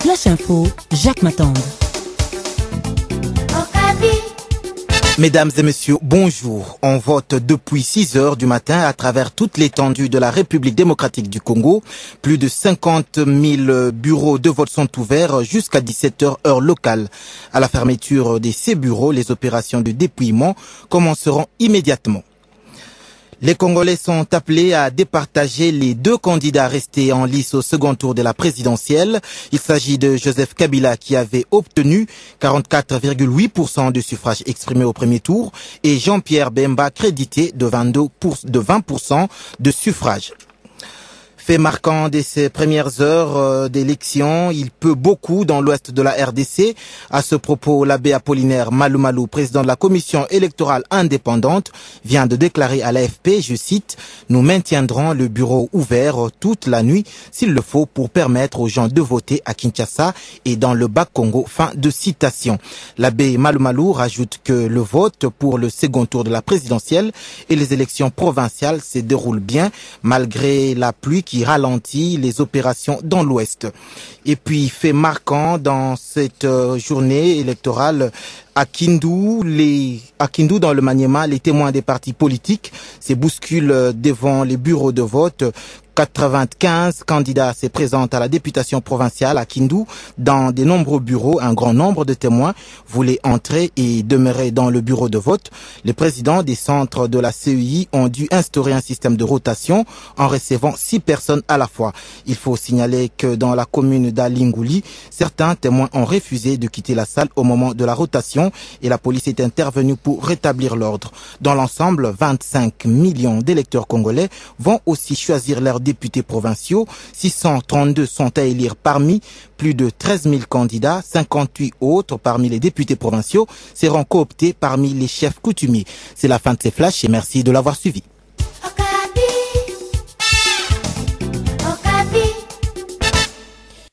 Flash Info, Jacques Matambe. Mesdames et messieurs, bonjour. On vote depuis 6 heures du matin à travers toute l'étendue de la République démocratique du Congo. Plus de 50 000 bureaux de vote sont ouverts jusqu'à 17 heures heure locale. À la fermeture de ces bureaux, les opérations de dépouillement commenceront immédiatement. Les Congolais sont appelés à départager les 2 candidats restés en lice au second tour de la présidentielle. Il s'agit de Joseph Kabila qui avait obtenu 44,8% de suffrages exprimés au premier tour et Jean-Pierre Bemba crédité de 20% de suffrages. Fait marquant de ces premières heures d'élection, il pleut beaucoup dans l'ouest de la RDC. À ce propos, l'abbé Apollinaire Malumalou, président de la commission électorale indépendante, vient de déclarer à l'AFP, je cite, « Nous maintiendrons le bureau ouvert toute la nuit s'il le faut pour permettre aux gens de voter à Kinshasa et dans le Bas-Congo ». Fin de citation. L'abbé Malumalou rajoute que le vote pour le second tour de la présidentielle et les élections provinciales se déroulent bien malgré la pluie qui ralentit les opérations dans l'Ouest. Et puis, fait marquant dans cette journée électorale, à Kindu, dans le Maniema, les témoins des partis politiques se bousculent devant les bureaux de vote. 95 candidats se présentent à la députation provinciale à Kindu. Dans de nombreux bureaux, un grand nombre de témoins voulaient entrer et demeurer dans le bureau de vote. Les présidents des centres de la CEI ont dû instaurer un système de rotation en recevant 6 personnes à la fois. Il faut signaler que dans la commune d'Alingouli, certains témoins ont refusé de quitter la salle au moment de la rotation et la police est intervenue pour rétablir l'ordre. Dans l'ensemble, 25 millions d'électeurs congolais vont aussi choisir leurs députés provinciaux. 632 sont à élire parmi plus de 13 000 candidats. 58 autres parmi les députés provinciaux seront cooptés parmi les chefs coutumiers. C'est la fin de ces flashs et merci de l'avoir suivi.